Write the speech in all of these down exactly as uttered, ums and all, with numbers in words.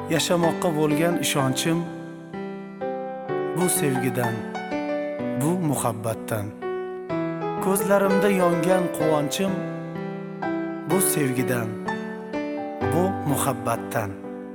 Yashamoqqa bo'lgan ishonchim bu sevgidan, bu muhabbatdan. Ko'zlarimda yongan quvonchim bu sevgidan, bu muhabbatdan.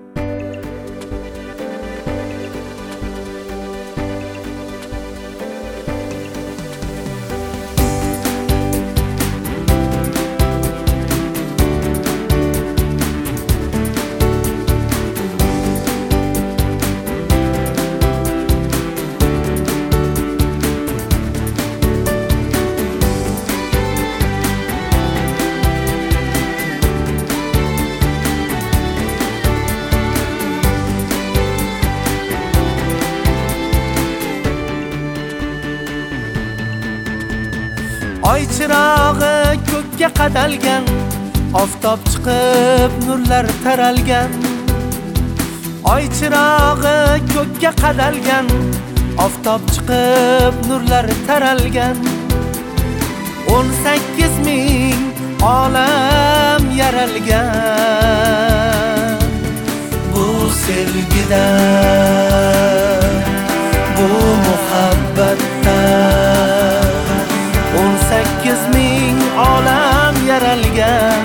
Oy chirog'i ko'kka qadalgan, oftob chiqib nurlar taralgan. Oy chirog'i ko'kka qadalgan, oftob chiqib nurlar taralgan. o'n sakkiz ming olam yaralgan. Bu sevgidan, bu muhabbatdan. o'n sakkiz ming olam yaralgan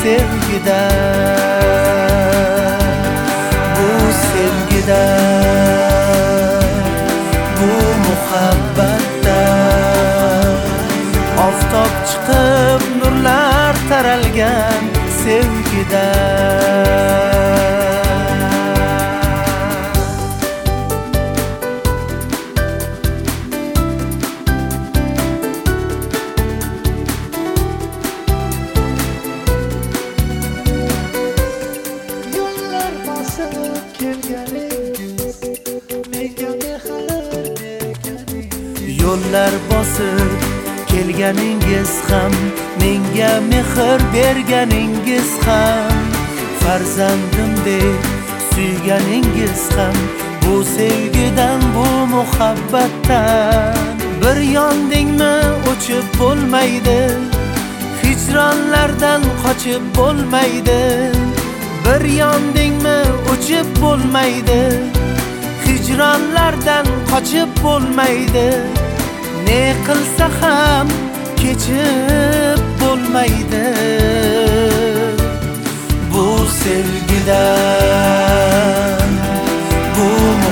sevgidan, bu sevgidan, bu muhabbatdan. Oftob chiqib nurlar taralgan sevgidan. Yo'llar bosib kelganingiz ham, menga mehr berganingiz ham, farzandim deb suyganingiz ham, bu sevgidan, bu muhabbatdan. Bir yondingmi o'chib bo'lmaydi, hijronlardan qochib bo'lmaydi. Bir yondingmi o'chib bo'lmaydi, hijronlardan qochib bo'lmaydi. Ne qilsa ham kechib bo'lmaydi. Bu sevgidan, bu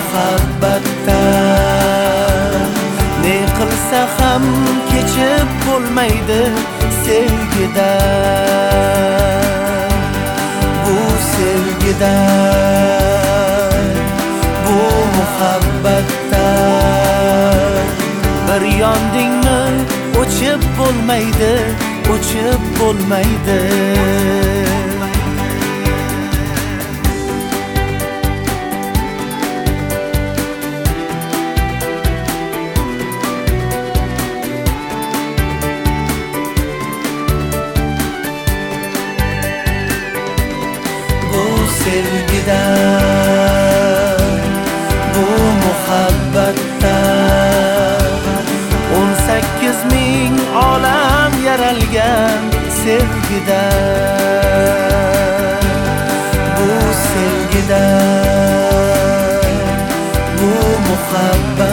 muhabbatdan. Ne qilsa ham kechib bo'lmaydi sevgidan, bu sevgidan, bu muhabbatdan. Bir yondingmi o'chib bo'lmaydi, o'chib bo'lmaydi. Bu sevgidan, bu muhabbatdan. o'n sakkiz ming olam yaralgan sevgidan, bu sevgidan, bu muhabbat.